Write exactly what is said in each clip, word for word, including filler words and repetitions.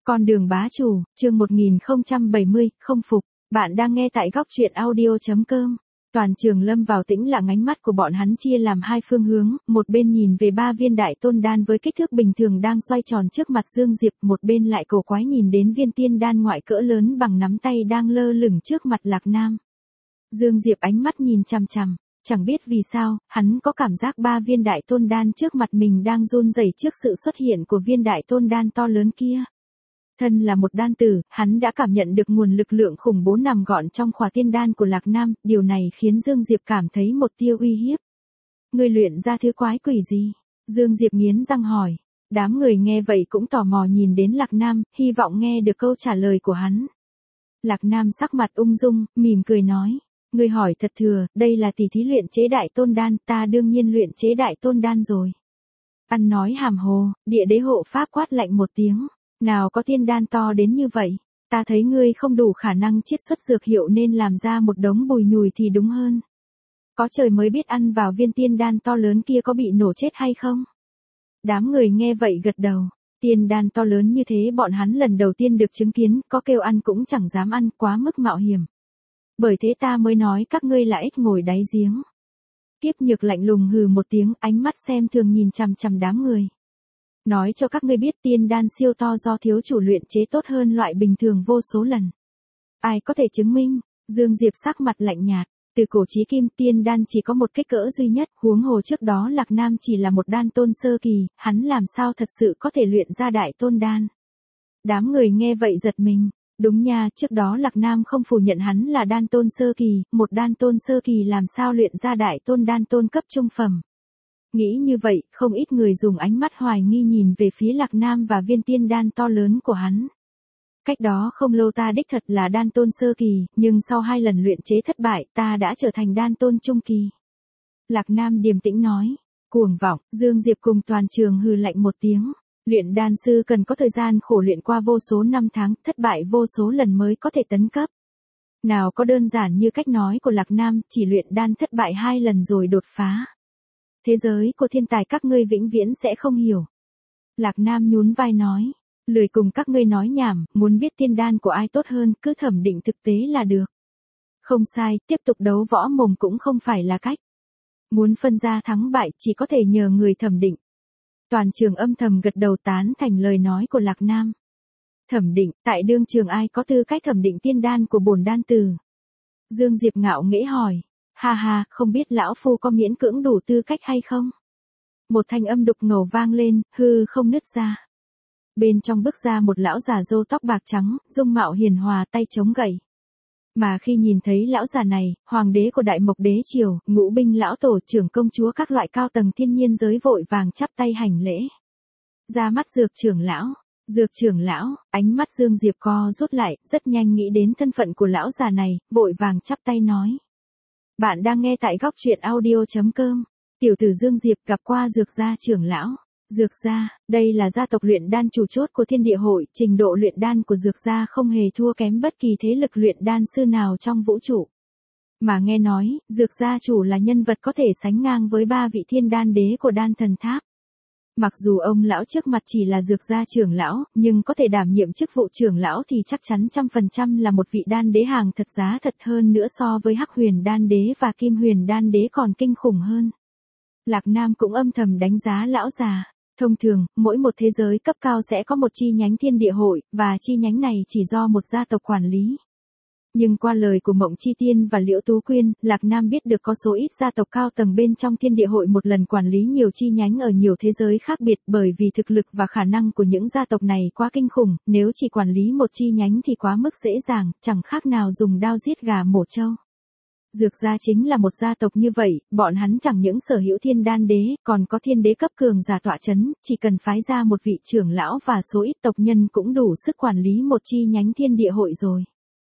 Con đường bá chủ, chương một nghìn không trăm bảy mươi, không phục. Bạn đang nghe tại góc truyện audio chấm com. Toàn trường lâm vào tĩnh lặng, ánh mắt của bọn hắn chia làm hai phương hướng, một bên nhìn về ba viên đại tôn đan với kích thước bình thường đang xoay tròn trước mặt Dương Diệp, một bên lại cổ quái nhìn đến viên tiên đan ngoại cỡ lớn bằng nắm tay đang lơ lửng trước mặt Lạc Nam. Dương Diệp ánh mắt nhìn chằm chằm, chẳng biết vì sao, hắn có cảm giác ba viên đại tôn đan trước mặt mình đang run rẩy trước sự xuất hiện của viên đại tôn đan to lớn kia. Thân là một đan tử, hắn đã cảm nhận được nguồn lực lượng khủng bố nằm gọn trong khỏa tiên đan của Lạc Nam, điều này khiến Dương Diệp cảm thấy một tia uy hiếp. Ngươi luyện ra thứ quái quỷ gì? Dương Diệp nghiến răng hỏi. Đám người nghe vậy cũng tò mò nhìn đến Lạc Nam, hy vọng nghe được câu trả lời của hắn. Lạc Nam sắc mặt ung dung, mỉm cười nói. Ngươi hỏi thật thừa, đây là tỷ thí luyện chế đại tôn đan, ta đương nhiên luyện chế đại tôn đan rồi. Ăn nói hàm hồ, địa đế hộ pháp quát lạnh một tiếng. Nào có tiên đan to đến như vậy, ta thấy ngươi không đủ khả năng chiết xuất dược hiệu nên làm ra một đống bùi nhùi thì đúng hơn. Có trời mới biết ăn vào viên tiên đan to lớn kia có bị nổ chết hay không. Đám người nghe vậy gật đầu, tiên đan to lớn như thế bọn hắn lần đầu tiên được chứng kiến, có kêu ăn cũng chẳng dám ăn, quá mức mạo hiểm. Bởi thế ta mới nói các ngươi là ếch ngồi đáy giếng. Kiếp Nhược lạnh lùng hừ một tiếng, ánh mắt xem thường nhìn chằm chằm đám người. Nói cho các ngươi biết tiên đan siêu to do thiếu chủ luyện chế tốt hơn loại bình thường vô số lần. Ai có thể chứng minh? Dương Diệp sắc mặt lạnh nhạt, từ cổ chí kim tiên đan chỉ có một kích cỡ duy nhất, huống hồ trước đó Lạc Nam chỉ là một đan tôn sơ kỳ, hắn làm sao thật sự có thể luyện ra đại tôn đan. Đám người nghe vậy giật mình, đúng nha, trước đó Lạc Nam không phủ nhận hắn là đan tôn sơ kỳ, một đan tôn sơ kỳ làm sao luyện ra đại tôn đan tôn cấp trung phẩm. Nghĩ như vậy, không ít người dùng ánh mắt hoài nghi nhìn về phía Lạc Nam và viên tiên đan to lớn của hắn. Cách đó không lâu ta đích thật là đan tôn sơ kỳ, nhưng sau hai lần luyện chế thất bại, ta đã trở thành đan tôn trung kỳ. Lạc Nam điềm tĩnh nói, cuồng vọng, Dương Diệp cùng toàn trường hừ lạnh một tiếng. Luyện đan sư cần có thời gian khổ luyện qua vô số năm tháng, thất bại vô số lần mới có thể tấn cấp. Nào có đơn giản như cách nói của Lạc Nam, chỉ luyện đan thất bại hai lần rồi đột phá. Thế giới của thiên tài các ngươi vĩnh viễn sẽ không hiểu. Lạc Nam nhún vai nói, lười cùng các ngươi nói nhảm, muốn biết tiên đan của ai tốt hơn, cứ thẩm định thực tế là được. Không sai, tiếp tục đấu võ mồm cũng không phải là cách. Muốn phân ra thắng bại chỉ có thể nhờ người thẩm định. Toàn trường âm thầm gật đầu tán thành lời nói của Lạc Nam. Thẩm định, tại đương trường ai có tư cách thẩm định tiên đan của bổn đan tử? Dương Diệp ngạo nghễ hỏi. Ha ha, không biết lão phu có miễn cưỡng đủ tư cách hay không? Một thanh âm đục ngầu vang lên, hư không nứt ra. Bên trong bước ra một lão già râu tóc bạc trắng, dung mạo hiền hòa, tay chống gậy. Mà khi nhìn thấy lão già này, hoàng đế của Đại Mộc Đế Triều, ngũ binh lão tổ, trưởng công chúa các loại cao tầng thiên nhiên giới vội vàng chắp tay hành lễ. Ra mắt Dược trưởng lão, Dược trưởng lão, ánh mắt Dương Diệp co rút lại, rất nhanh nghĩ đến thân phận của lão già này, vội vàng chắp tay nói. Bạn đang nghe tại góc truyện audio chấm com. Tiểu tử Dương Diệp gặp qua Dược gia trưởng lão. Dược gia, đây là gia tộc luyện đan chủ chốt của Thiên Địa Hội, trình độ luyện đan của Dược gia không hề thua kém bất kỳ thế lực luyện đan sư nào trong vũ trụ. Mà nghe nói, Dược gia chủ là nhân vật có thể sánh ngang với ba vị thiên đan đế của đan thần tháp. Mặc dù ông lão trước mặt chỉ là Dược gia trưởng lão, nhưng có thể đảm nhiệm chức vụ trưởng lão thì chắc chắn trăm phần trăm là một vị đan đế hàng thật giá thật, hơn nữa so với Hắc Huyền đan đế và Kim Huyền đan đế còn kinh khủng hơn. Lạc Nam cũng âm thầm đánh giá lão già. Thông thường, mỗi một thế giới cấp cao sẽ có một chi nhánh Thiên Địa Hội, và chi nhánh này chỉ do một gia tộc quản lý. Nhưng qua lời của Mộng Chi Tiên và Liễu Tú Quyên, Lạc Nam biết được có số ít gia tộc cao tầng bên trong Thiên Địa Hội một lần quản lý nhiều chi nhánh ở nhiều thế giới khác biệt, bởi vì thực lực và khả năng của những gia tộc này quá kinh khủng, nếu chỉ quản lý một chi nhánh thì quá mức dễ dàng, chẳng khác nào dùng đao giết gà mổ trâu. Dược gia chính là một gia tộc như vậy, bọn hắn chẳng những sở hữu thiên đan đế, còn có thiên đế cấp cường giả tọa chấn, chỉ cần phái ra một vị trưởng lão và số ít tộc nhân cũng đủ sức quản lý một chi nhánh Thiên Địa Hội rồi.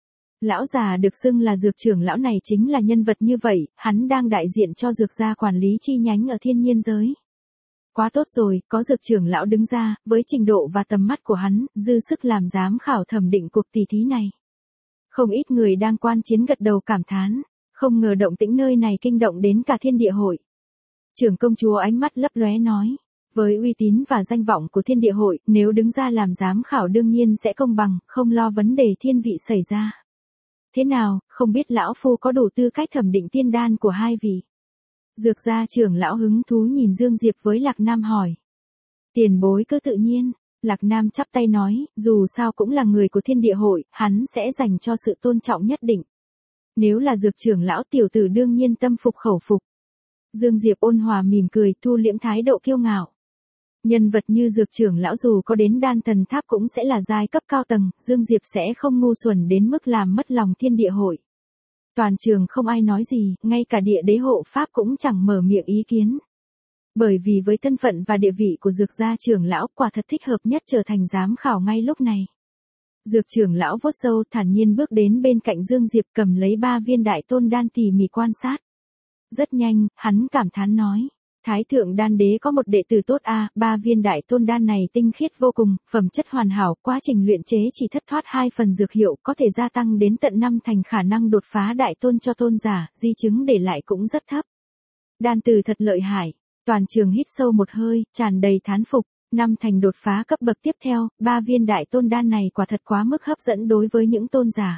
Lão già được xưng là Dược trưởng lão này chính là nhân vật như vậy, hắn đang đại diện cho Dược gia quản lý chi nhánh ở thiên nhiên giới. Quá tốt rồi, có Dược trưởng lão đứng ra, với trình độ và tầm mắt của hắn, dư sức làm giám khảo thẩm định cuộc tỷ thí này. Không ít người đang quan chiến gật đầu cảm thán, không ngờ động tĩnh nơi này kinh động đến cả Thiên Địa Hội. Trưởng công chúa ánh mắt lấp lóe nói, Với uy tín và danh vọng của thiên địa hội, nếu đứng ra làm giám khảo đương nhiên sẽ công bằng, không lo vấn đề thiên vị xảy ra. Thế nào, không biết lão phu có đủ tư cách thẩm định tiên đan của hai vị? Dược gia trưởng lão hứng thú nhìn Dương Diệp với Lạc Nam hỏi. Tiền bối cứ tự nhiên, Lạc Nam chắp tay nói, dù sao cũng là người của thiên địa hội, hắn sẽ dành cho sự tôn trọng nhất định. Nếu là dược trưởng lão tiểu tử đương nhiên tâm phục khẩu phục. Dương Diệp ôn hòa mỉm cười, thu liễm thái độ kiêu ngạo. Nhân vật như dược trưởng lão dù có đến đan thần tháp cũng sẽ là giai cấp cao tầng, Dương Diệp sẽ không ngu xuẩn đến mức làm mất lòng thiên địa hội. Toàn trường không ai nói gì, ngay cả địa đế hộ pháp cũng chẳng mở miệng ý kiến. Bởi vì với thân phận và địa vị của dược gia trưởng lão quả thật thích hợp nhất trở thành giám khảo ngay lúc này. Dược trưởng lão vuốt râu thản nhiên bước đến bên cạnh Dương Diệp cầm lấy ba viên đại tôn đan tỉ mỉ quan sát. Rất nhanh, hắn cảm thán nói. Thái thượng đan đế có một đệ tử tốt a, ba viên đại tôn đan này tinh khiết vô cùng, phẩm chất hoàn hảo, quá trình luyện chế chỉ thất thoát hai phần dược hiệu, có thể gia tăng đến tận năm thành khả năng đột phá đại tôn cho tôn giả, di chứng để lại cũng rất thấp. Đan từ thật lợi hại, toàn trường hít sâu một hơi, tràn đầy thán phục, năm thành đột phá cấp bậc tiếp theo, ba viên đại tôn đan này quả thật quá mức hấp dẫn đối với những tôn giả.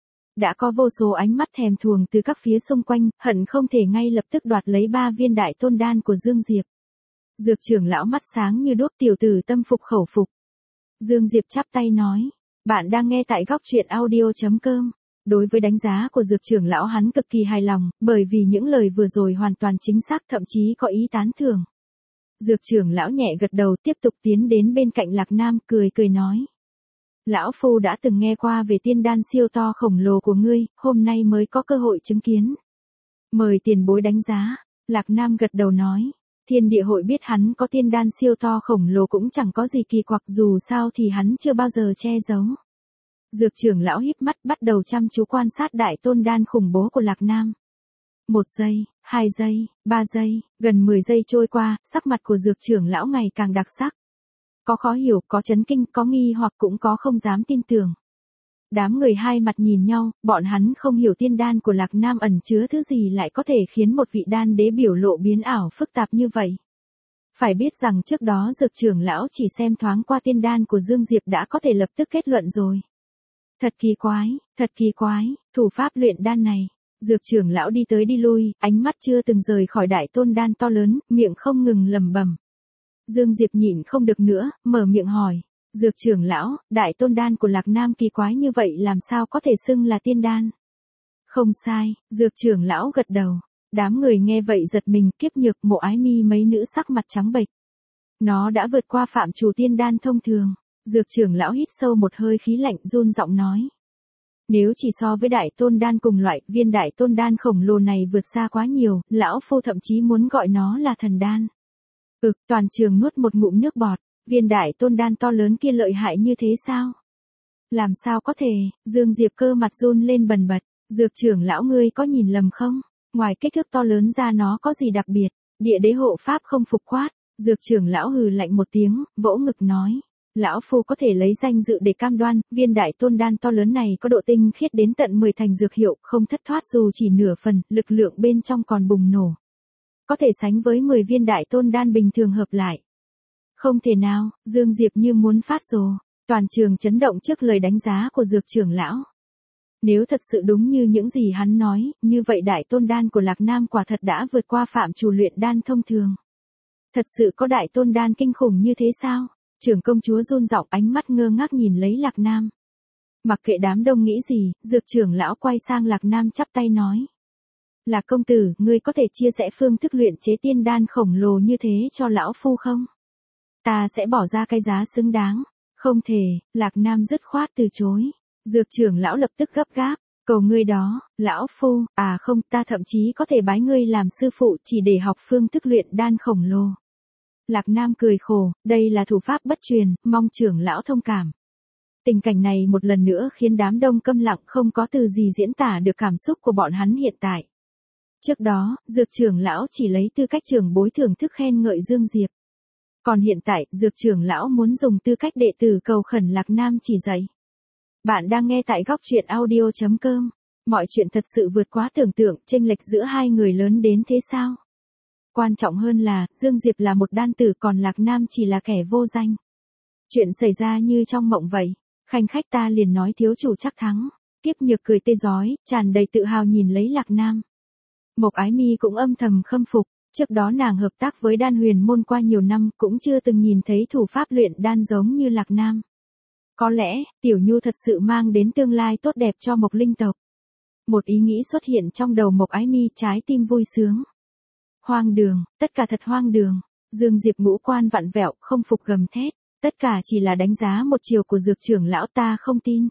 Đã có vô số ánh mắt thèm thuồng từ các phía xung quanh, hận không thể ngay lập tức đoạt lấy ba viên đại tôn đan của Dương Diệp. Dược trưởng lão mắt sáng như đuốc, tiểu tử tâm phục khẩu phục. Dương Diệp chắp tay nói, bạn đang nghe tại góc truyện audio chấm com. Đối với đánh giá của dược trưởng lão hắn cực kỳ hài lòng, bởi vì những lời vừa rồi hoàn toàn chính xác, thậm chí có ý tán thưởng. Dược trưởng lão nhẹ gật đầu, tiếp tục tiến đến bên cạnh Lạc Nam, cười cười nói. Lão phu đã từng nghe qua về tiên đan siêu to khổng lồ của ngươi, hôm nay mới có cơ hội chứng kiến. Mời tiền bối đánh giá. Lạc Nam gật đầu nói. Thiên địa hội biết hắn có tiên đan siêu to khổng lồ cũng chẳng có gì kỳ quặc, dù sao thì hắn chưa bao giờ che giấu. Dược trưởng lão híp mắt bắt đầu chăm chú quan sát đại tôn đan khủng bố của Lạc Nam. Một giây, hai giây, ba giây, gần mười giây trôi qua, sắc mặt của dược trưởng lão ngày càng đặc sắc. Có khó hiểu, có chấn kinh, có nghi hoặc cũng có không dám tin tưởng. Đám người hai mặt nhìn nhau, bọn hắn không hiểu tiên đan của Lạc Nam ẩn chứa thứ gì lại có thể khiến một vị đan đế biểu lộ biến ảo phức tạp như vậy. Phải biết rằng trước đó dược trưởng lão chỉ xem thoáng qua tiên đan của Dương Diệp đã có thể lập tức kết luận rồi. Thật kỳ quái, thật kỳ quái, thủ pháp luyện đan này. Dược trưởng lão đi tới đi lui, ánh mắt chưa từng rời khỏi đại tôn đan to lớn, miệng không ngừng lẩm bẩm. Dương Diệp nhịn không được nữa, mở miệng hỏi. Dược trưởng lão, đại tôn đan của Lạc Nam kỳ quái như vậy làm sao có thể xưng là tiên đan? Không sai, dược trưởng lão gật đầu. Đám người nghe vậy giật mình, Kiếp Nhược, Mộ Ái Mi mấy nữ sắc mặt trắng bệch. Nó đã vượt qua phạm trù tiên đan thông thường. Dược trưởng lão hít sâu một hơi khí lạnh, run giọng nói. Nếu chỉ so với đại tôn đan cùng loại, viên đại tôn đan khổng lồ này vượt xa quá nhiều, lão phu thậm chí muốn gọi nó là thần đan. Ực, toàn trường nuốt một ngụm nước bọt, viên đại tôn đan to lớn kia lợi hại như thế sao? Làm sao có thể? Dương Diệp cơ mặt run lên bần bật, dược trưởng lão ngươi có nhìn lầm không? Ngoài kích thước to lớn ra nó có gì đặc biệt? Địa đế hộ pháp không phục quát, dược trưởng lão hừ lạnh một tiếng, vỗ ngực nói. Lão phu có thể lấy danh dự để cam đoan, viên đại tôn đan to lớn này có độ tinh khiết đến tận mười thành dược hiệu, không thất thoát dù chỉ nửa phần, lực lượng bên trong còn bùng nổ. Có thể sánh với mười viên đại tôn đan bình thường hợp lại. Không thể nào, Dương Diệp như muốn phát rồ, toàn trường chấn động trước lời đánh giá của dược trưởng lão. Nếu thật sự đúng như những gì hắn nói, như vậy đại tôn đan của Lạc Nam quả thật đã vượt qua phạm trù luyện đan thông thường. Thật sự có đại tôn đan kinh khủng như thế sao? Trưởng công chúa run giọng, ánh mắt ngơ ngác nhìn lấy Lạc Nam. Mặc kệ đám đông nghĩ gì, dược trưởng lão quay sang Lạc Nam chắp tay nói. Lạc công tử, ngươi có thể chia sẻ phương thức luyện chế tiên đan khổng lồ như thế cho lão phu không? Ta sẽ bỏ ra cái giá xứng đáng. Không thể, Lạc Nam dứt khoát từ chối. Dược trưởng lão lập tức gấp gáp, cầu ngươi đó, lão phu, à không, ta thậm chí có thể bái ngươi làm sư phụ chỉ để học phương thức luyện đan khổng lồ. Lạc Nam cười khổ, đây là thủ pháp bất truyền, mong trưởng lão thông cảm. Tình cảnh này một lần nữa khiến đám đông câm lặng, không có từ gì diễn tả được cảm xúc của bọn hắn hiện tại. Trước đó, dược trưởng lão chỉ lấy tư cách trưởng bối thưởng thức khen ngợi Dương Diệp. Còn hiện tại, dược trưởng lão muốn dùng tư cách đệ tử cầu khẩn Lạc Nam chỉ dạy. Bạn đang nghe tại góc truyện audio chấm com. Mọi chuyện thật sự vượt quá tưởng tượng, chênh lệch giữa hai người lớn đến thế sao? Quan trọng hơn là, Dương Diệp là một đan tử còn Lạc Nam chỉ là kẻ vô danh. Chuyện xảy ra như trong mộng vậy. Khanh khách ta liền nói thiếu chủ chắc thắng. Kiếp Nhược cười tê rói, tràn đầy tự hào nhìn lấy Lạc Nam. Mộc Ái Mi cũng âm thầm khâm phục. Trước đó nàng hợp tác với đan huyền môn qua nhiều năm cũng chưa từng nhìn thấy thủ pháp luyện đan giống như Lạc Nam. Có lẽ, Tiểu Nhu thật sự mang đến tương lai tốt đẹp cho Mộc Linh tộc. Một ý nghĩ xuất hiện trong đầu Mộc Ái Mi, trái tim vui sướng. Hoang đường, tất cả thật hoang đường. Dương Diệp ngũ quan vặn vẹo, không phục gầm thét. Tất cả chỉ là đánh giá một chiều của Dược trưởng lão, ta không tin.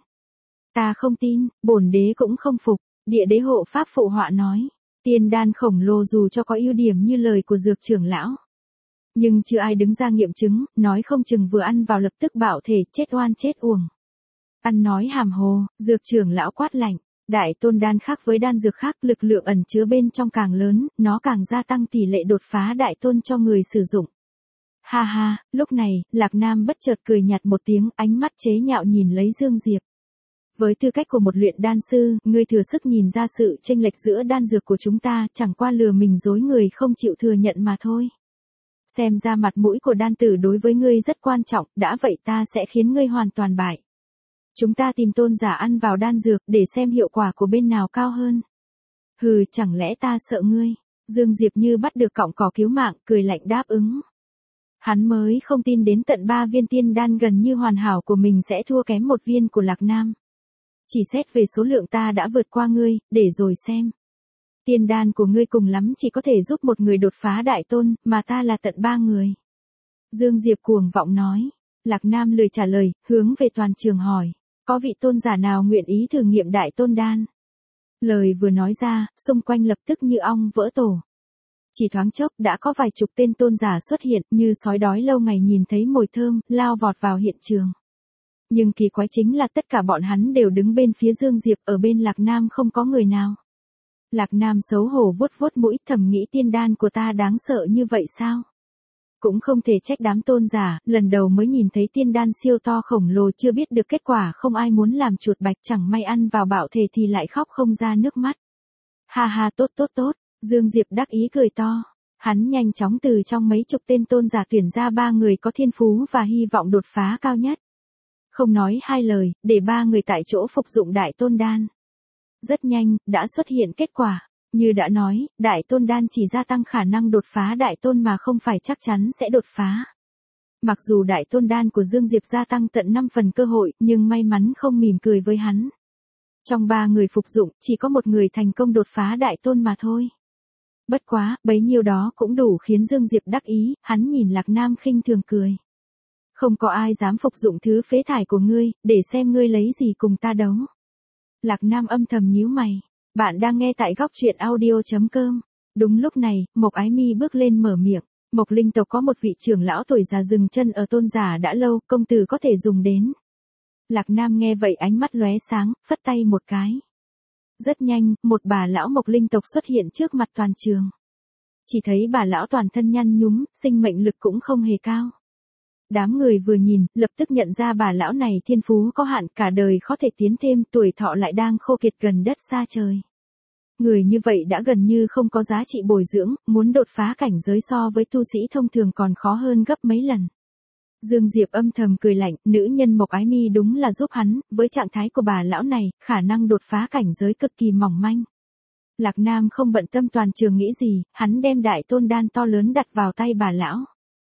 Ta không tin, bổn đế cũng không phục. Địa đế hộ pháp phụ họa nói. Tiên đan khổng lồ dù cho có ưu điểm như lời của Dược trưởng lão. Nhưng chưa ai đứng ra nghiệm chứng, nói không chừng vừa ăn vào lập tức bạo thể, chết oan chết uổng. Ăn nói hàm hồ, Dược trưởng lão quát lạnh. Đại tôn đan khác với đan dược khác, lực lượng ẩn chứa bên trong càng lớn, nó càng gia tăng tỷ lệ đột phá đại tôn cho người sử dụng. Ha ha, lúc này, Lạc Nam bất chợt cười nhạt một tiếng, ánh mắt chế nhạo nhìn lấy Dương Diệp. Với tư cách của một luyện đan sư, ngươi thừa sức nhìn ra sự chênh lệch giữa đan dược của chúng ta, chẳng qua lừa mình dối người không chịu thừa nhận mà thôi. Xem ra mặt mũi của đan tử đối với ngươi rất quan trọng, đã vậy ta sẽ khiến ngươi hoàn toàn bại. Chúng ta tìm tôn giả ăn vào đan dược để xem hiệu quả của bên nào cao hơn. Hừ, chẳng lẽ ta sợ ngươi? Dương Diệp như bắt được cọng cỏ cứu mạng, cười lạnh đáp ứng. Hắn mới không tin đến tận ba viên tiên đan gần như hoàn hảo của mình sẽ thua kém một viên của Lạc Nam. Chỉ xét về số lượng ta đã vượt qua ngươi, để rồi xem. Tiên đan của ngươi cùng lắm chỉ có thể giúp một người đột phá đại tôn, mà ta là tận ba người. Dương Diệp cuồng vọng nói. Lạc Nam lười trả lời, hướng về toàn trường hỏi. Có vị tôn giả nào nguyện ý thử nghiệm đại tôn đan? Lời vừa nói ra, xung quanh lập tức như ong vỡ tổ. Chỉ thoáng chốc đã có vài chục tên tôn giả xuất hiện, như sói đói lâu ngày nhìn thấy mồi thơm, lao vọt vào hiện trường. Nhưng kỳ quái chính là tất cả bọn hắn đều đứng bên phía Dương Diệp, ở bên Lạc Nam không có người nào. Lạc Nam xấu hổ vuốt vuốt mũi, thầm nghĩ tiên đan của ta đáng sợ như vậy sao? Cũng không thể trách đám tôn giả, lần đầu mới nhìn thấy tiên đan siêu to khổng lồ, chưa biết được kết quả, không ai muốn làm chuột bạch, chẳng may ăn vào bạo thể thì lại khóc không ra nước mắt. Ha ha, tốt tốt tốt, Dương Diệp đắc ý cười to. Hắn nhanh chóng từ trong mấy chục tên tôn giả tuyển ra ba người có thiên phú và hy vọng đột phá cao nhất. Không nói hai lời, để ba người tại chỗ phục dụng đại tôn đan. Rất nhanh, đã xuất hiện kết quả. Như đã nói, đại tôn đan chỉ gia tăng khả năng đột phá đại tôn mà không phải chắc chắn sẽ đột phá. Mặc dù đại tôn đan của Dương Diệp gia tăng tận năm phần cơ hội, nhưng may mắn không mỉm cười với hắn. Trong ba người phục dụng, chỉ có một người thành công đột phá đại tôn mà thôi. Bất quá, bấy nhiêu đó cũng đủ khiến Dương Diệp đắc ý, hắn nhìn Lạc Nam khinh thường cười. Không có ai dám phục dụng thứ phế thải của ngươi, để xem ngươi lấy gì cùng ta đấu. Lạc Nam âm thầm nhíu mày. Bạn đang nghe tại góc truyện audio chấm com. Đúng lúc này, Mộc Ái Mi bước lên mở miệng. Mộc Linh tộc có một vị trưởng lão tuổi già dừng chân ở tôn giả đã lâu, công tử có thể dùng đến. Lạc Nam nghe vậy ánh mắt lóe sáng, phất tay một cái. Rất nhanh, một bà lão Mộc Linh tộc xuất hiện trước mặt toàn trường. Chỉ thấy bà lão toàn thân nhăn nhúm, sinh mệnh lực cũng không hề cao. Đám người vừa nhìn, lập tức nhận ra bà lão này thiên phú có hạn, cả đời khó thể tiến thêm, tuổi thọ lại đang khô kiệt gần đất xa trời. Người như vậy đã gần như không có giá trị bồi dưỡng, muốn đột phá cảnh giới so với tu sĩ thông thường còn khó hơn gấp mấy lần. Dương Diệp âm thầm cười lạnh, nữ nhân Mộc Ái Mi đúng là giúp hắn, với trạng thái của bà lão này, khả năng đột phá cảnh giới cực kỳ mỏng manh. Lạc Nam không bận tâm toàn trường nghĩ gì, hắn đem đại tôn đan to lớn đặt vào tay bà lão.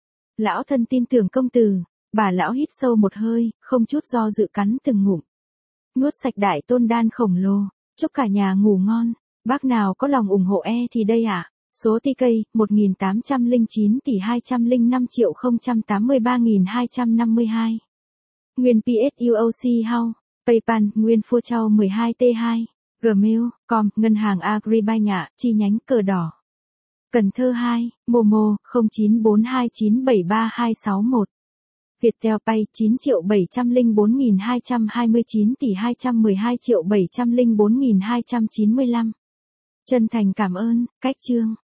Lão thân tin tưởng công tử. Bà lão hít sâu một hơi, không chút do dự cắn từng ngụm. Nuốt sạch đại tôn đan khổng lồ. Chúc cả nhà ngủ ngon. Bác nào có lòng ủng hộ e thì đây ạ. À? Số tê ca, một nghìn tám trăm lẻ chín tỷ hai trăm lẻ năm triệu không trăm tám mươi ba nghìn hai trăm năm mươi hai. Nguyên pê ét u o xê House. PayPal, Nguyên Phô Châu mười hai T hai. Gmail, com, Ngân hàng Agribank, chi nhánh Cờ Đỏ. Cần Thơ hai, Momo, không chín bốn hai chín bảy ba hai sáu một. Viettel Pay chín triệu bảy trăm lẻ bốn nghìn hai trăm hai mươi chín tỷ hai trăm mười hai triệu bảy trăm lẻ bốn nghìn hai trăm chín mươi lăm. Chân thành cảm ơn, cách chương.